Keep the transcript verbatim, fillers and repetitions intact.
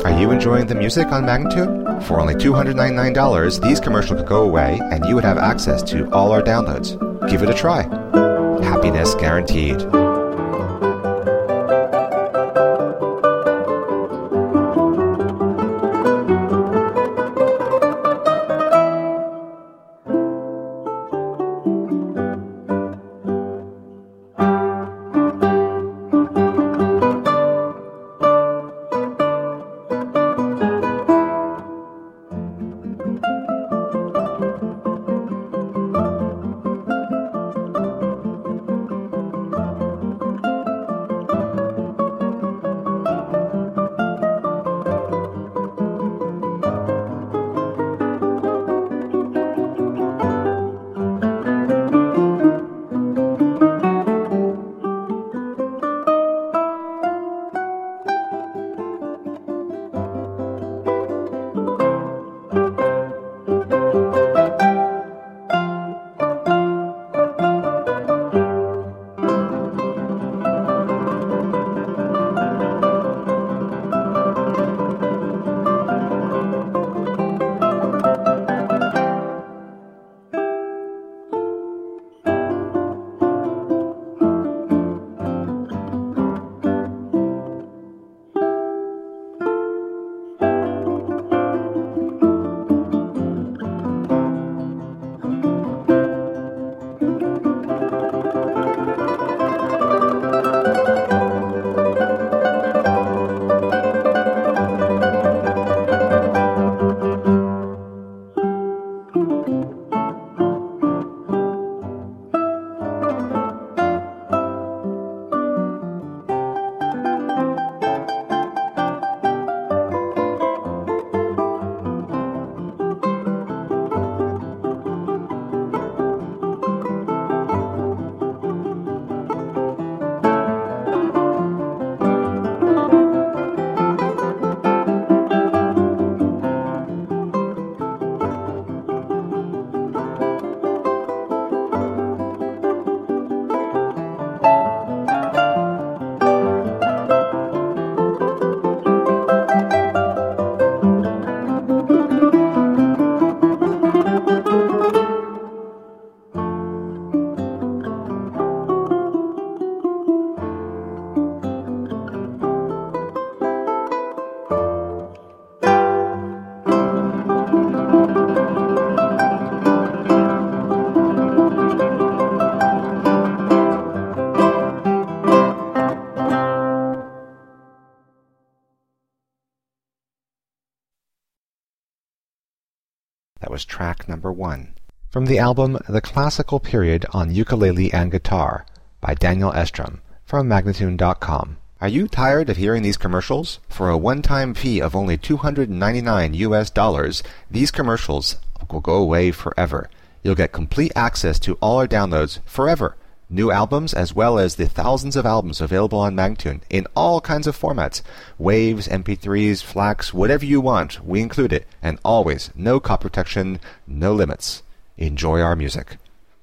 Are you enjoying the music on Magnatune? For only two hundred ninety-nine dollars, these commercials could go away and you would have access to all our downloads. Give it a try. Happiness guaranteed. That was track number one. From the album The Classical Period on Ukulele and Guitar by Daniel Estrom from Magnatune dot com. Are you tired of hearing these commercials? For a one-time fee of only two hundred ninety-nine U S dollars, these commercials will go away forever. You'll get complete access to all our downloads forever. New albums as well as the thousands of albums available on Magnatune in all kinds of formats. Waves, M P threes, FLACs, whatever you want, we include it. And always, no copy protection, no limits. Enjoy our music.